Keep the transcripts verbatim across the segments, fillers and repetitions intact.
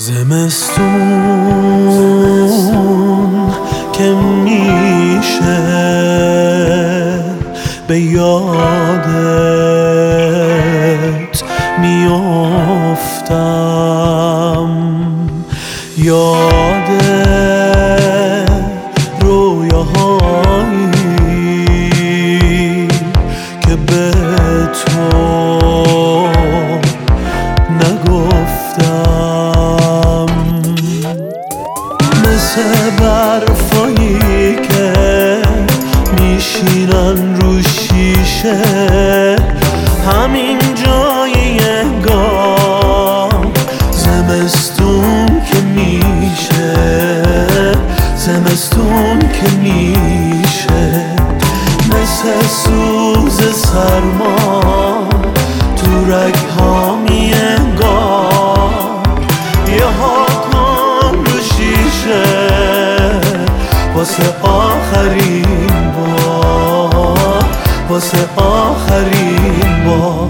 زمستون که میشه به یادت میافتم، یاد رویاهایی که به تو نگفتم، مثل برفایی که میشینن رو شیشه همین جای انگار. زمستون که میشه، زمستون که میشه مثل سوز سرما تو رگ‌ها میانگار. یه ها کن رو شیشه واسه آخرین بار، واسه آخرین بار.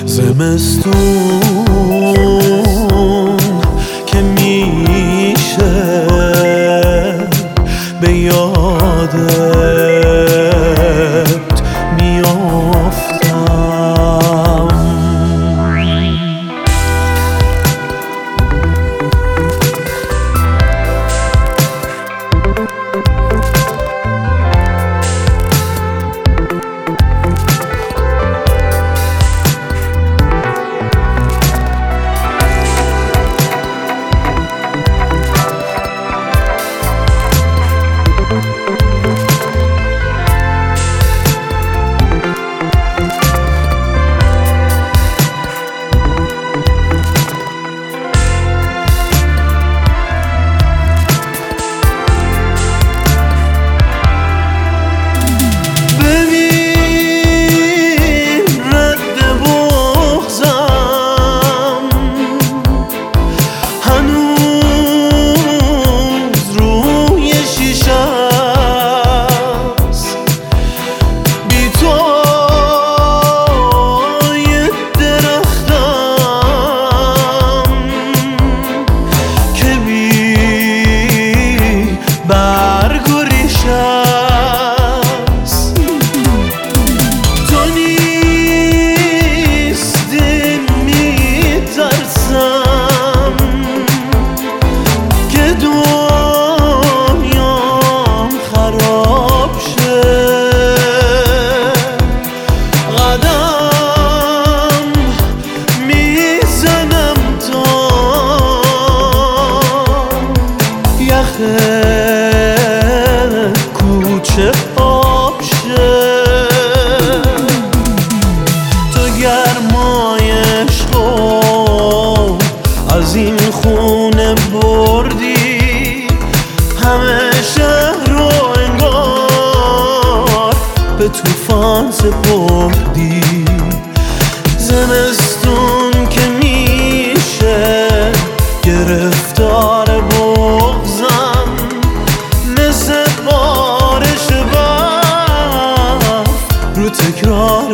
زمستون که میشه به یادت میافتم. کوچه آب شه تو گرمای عشقو از این خونه بردی، همه شهر رو انگار به طوفان سپردی. زمستون که میشه گرفتار بغضم، مثل بارش برف رو تکرار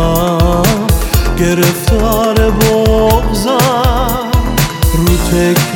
بغضم، گرفتار بغضم رو تکرار